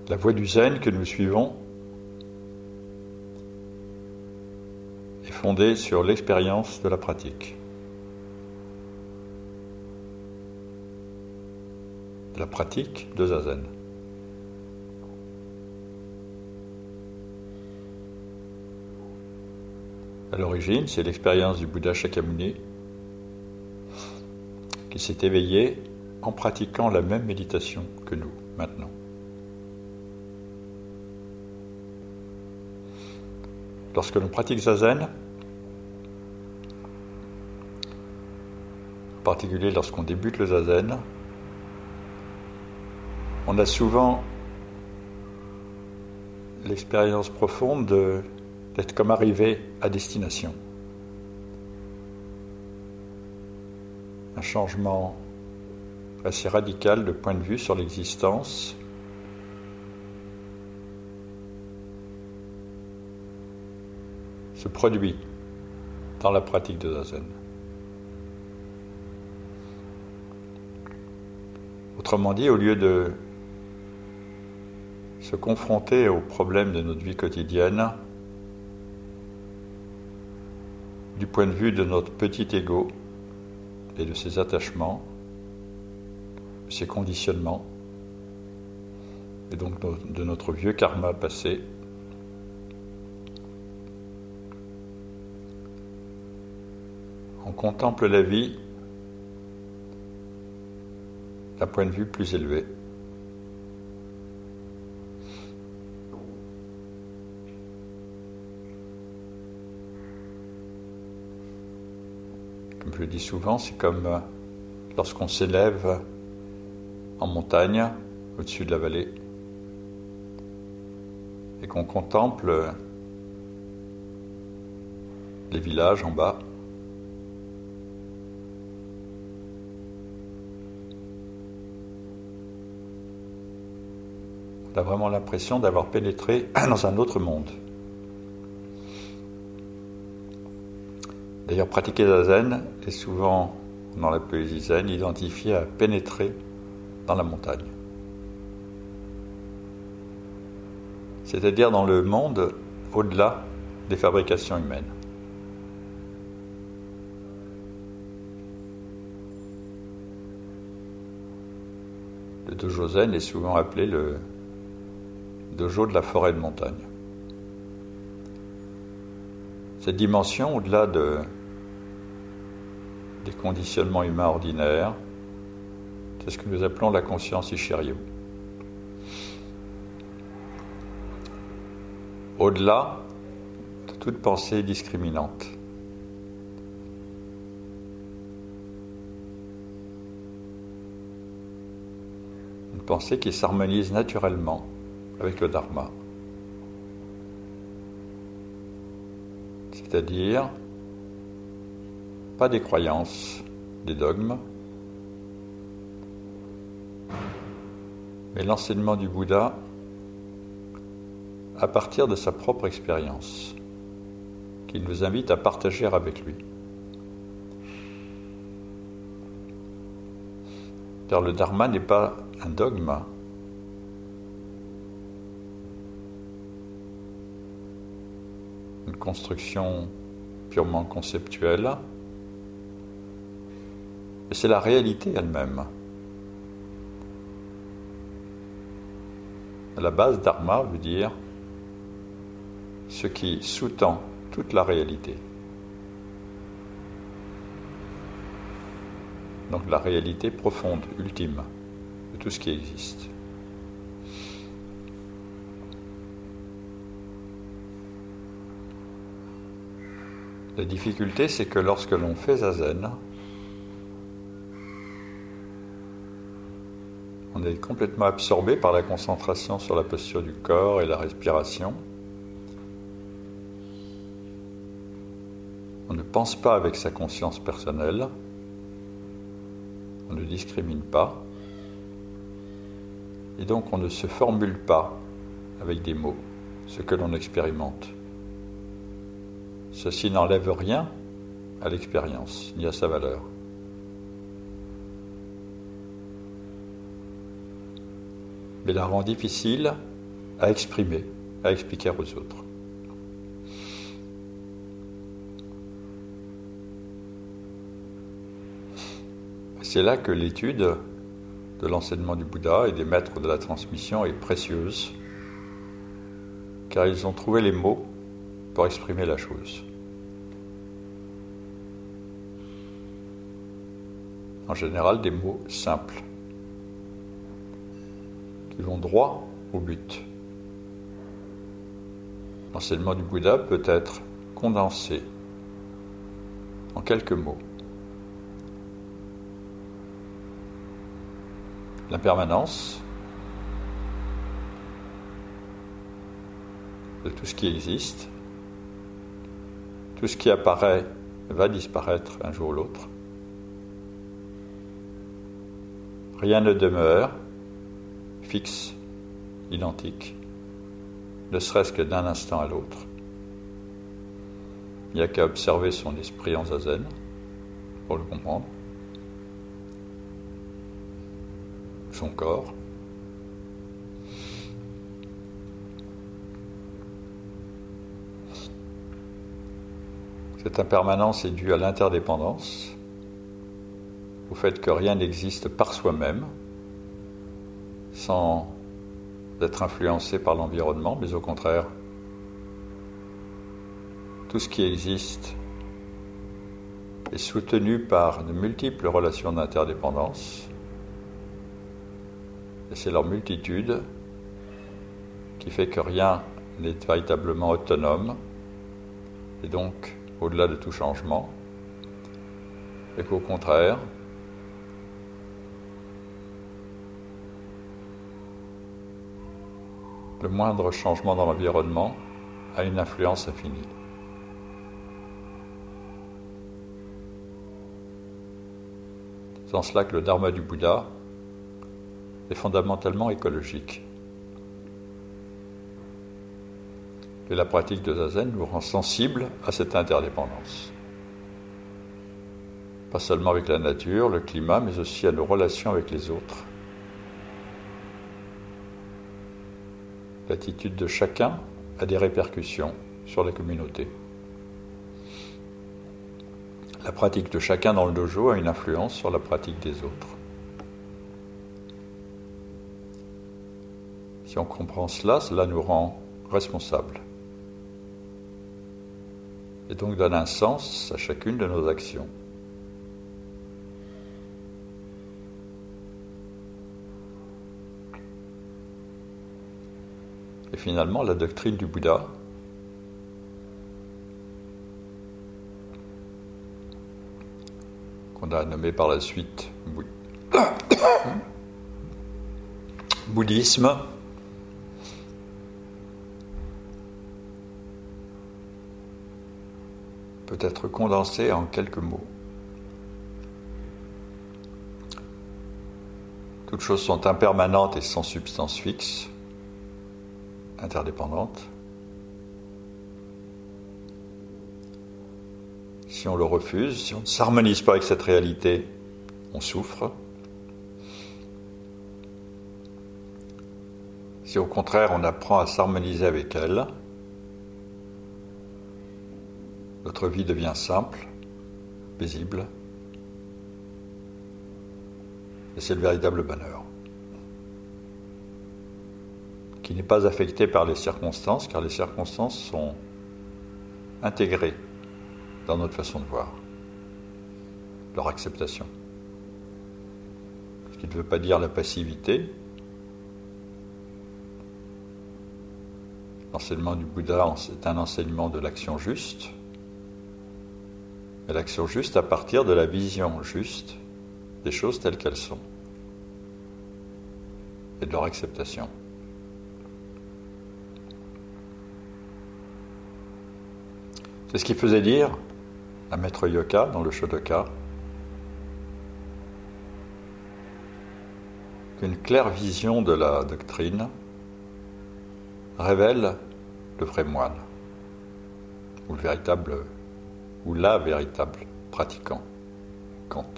La voie du zen que nous suivons est fondée sur l'expérience de la pratique. La pratique de zazen. À l'origine, c'est l'expérience du Bouddha Shakyamuni qui s'est éveillé en pratiquant la même méditation que nous, maintenant. Lorsque l'on pratique zazen, en particulier lorsqu'on débute le zazen, on a souvent l'expérience profonde d'être comme arrivé à destination. Un changement assez radical de point de vue sur l'existence se produit dans la pratique de zazen. Autrement dit, au lieu de se confronter aux problèmes de notre vie quotidienne du point de vue de notre petit ego et de ses attachements, de ses conditionnements, et donc de notre vieux karma passé, on contemple la vie d'un point de vue plus élevé. Comme je le dis souvent, c'est comme lorsqu'on s'élève en montagne, au-dessus de la vallée, et qu'on contemple les villages en bas. On a vraiment l'impression d'avoir pénétré dans un autre monde. D'ailleurs, pratiquer zazen est souvent, dans la poésie zen, identifié à pénétrer dans la montagne. C'est-à-dire dans le monde au-delà des fabrications humaines. Le dojo zen est souvent appelé le dojo de la forêt de montagne. Cette dimension, au-delà des conditionnements humains ordinaires, c'est ce que nous appelons la conscience Ishiryu. Au-delà de toute pensée discriminante. Une pensée qui s'harmonise naturellement avec le Dharma. C'est-à-dire, pas des croyances, des dogmes, mais l'enseignement du Bouddha à partir de sa propre expérience, qu'il nous invite à partager avec lui. Car le Dharma n'est pas un dogme, une construction purement conceptuelle, mais c'est la réalité elle-même. À la base, Dharma veut dire ce qui sous-tend toute la réalité. Donc la réalité profonde, ultime, de tout ce qui existe. La difficulté, c'est que lorsque l'on fait zazen, on est complètement absorbé par la concentration sur la posture du corps et la respiration. On ne pense pas avec sa conscience personnelle, on ne discrimine pas, et donc on ne se formule pas avec des mots ce que l'on expérimente. Ceci n'enlève rien à l'expérience, ni à sa valeur. Mais la rend difficile à exprimer, à expliquer aux autres. C'est là que l'étude de l'enseignement du Bouddha et des maîtres de la transmission est précieuse, car ils ont trouvé les mots pour exprimer la chose. En général, des mots simples, qui vont droit au but. L'enseignement du Bouddha peut être condensé en quelques mots. L'impermanence de tout ce qui existe, tout ce qui apparaît va disparaître un jour ou l'autre. Rien ne demeure fixe, identique, ne serait-ce que d'un instant à l'autre. Il n'y a qu'à observer son esprit en zazen pour le comprendre. Son corps. Cette impermanence est due à l'interdépendance, au fait que rien n'existe par soi-même, sans être influencé par l'environnement, mais au contraire, tout ce qui existe est soutenu par de multiples relations d'interdépendance, et c'est leur multitude qui fait que rien n'est véritablement autonome, et donc au-delà de tout changement, et qu'au contraire, le moindre changement dans l'environnement a une influence infinie. C'est en cela que le dharma du Bouddha est fondamentalement écologique. Et la pratique de zazen nous rend sensibles à cette interdépendance. Pas seulement avec la nature, le climat, mais aussi à nos relations avec les autres. L'attitude de chacun a des répercussions sur la communauté. La pratique de chacun dans le dojo a une influence sur la pratique des autres. Si on comprend cela, cela nous rend responsables. Et donc donne un sens à chacune de nos actions. Et finalement, la doctrine du Bouddha qu'on a nommée par la suite bouddhisme, peut être condensée en quelques mots. Toutes choses sont impermanentes et sans substance fixe, interdépendantes. Si on le refuse, si on ne s'harmonise pas avec cette réalité, on souffre. Si au contraire on apprend à s'harmoniser avec elle, notre vie devient simple, paisible, et c'est le véritable bonheur, qui n'est pas affecté par les circonstances, car les circonstances sont intégrées dans notre façon de voir, leur acceptation. Ce qui ne veut pas dire la passivité. L'enseignement du Bouddha, c'est un enseignement de l'action juste, mais l'action juste à partir de la vision juste des choses telles qu'elles sont et de leur acceptation. C'est ce qui faisait dire à Maître Yoka dans le Shodoka qu'une claire vision de la doctrine révèle le vrai moine ou la véritable pratiquant, Kant.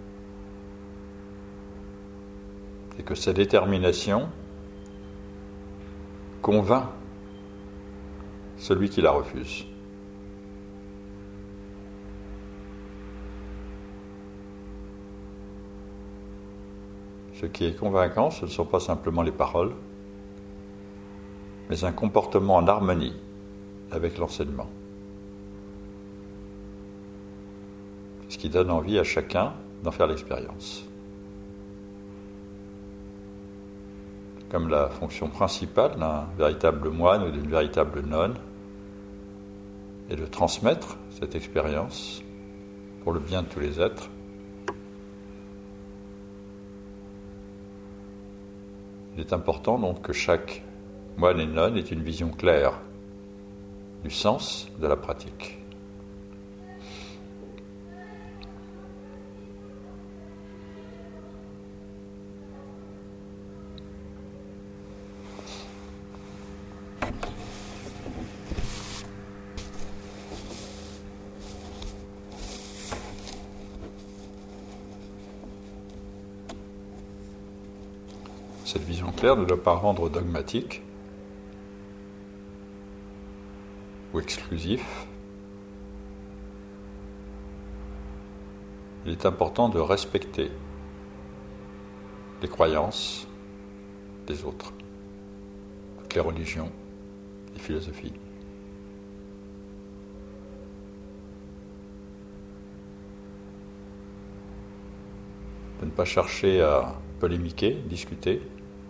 Et que sa détermination convainc celui qui la refuse. Ce qui est convaincant, ce ne sont pas simplement les paroles, mais un comportement en harmonie avec l'enseignement. Ce qui donne envie à chacun d'en faire l'expérience. Comme la fonction principale d'un véritable moine ou d'une véritable nonne est de transmettre cette expérience pour le bien de tous les êtres, il est important donc que chaque moine et nonne ait une vision claire du sens de la pratique. Cette vision claire ne doit pas rendre dogmatique ou exclusif. Il est important de respecter les croyances des autres, toutes les religions, les philosophies. De ne pas chercher à polémiquer, discuter,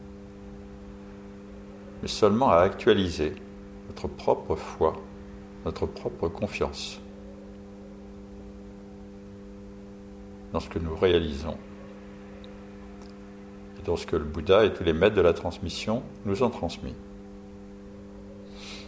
mais seulement à actualiser notre propre foi, notre propre confiance dans ce que nous réalisons et dans ce que le Bouddha et tous les maîtres de la transmission nous ont transmis.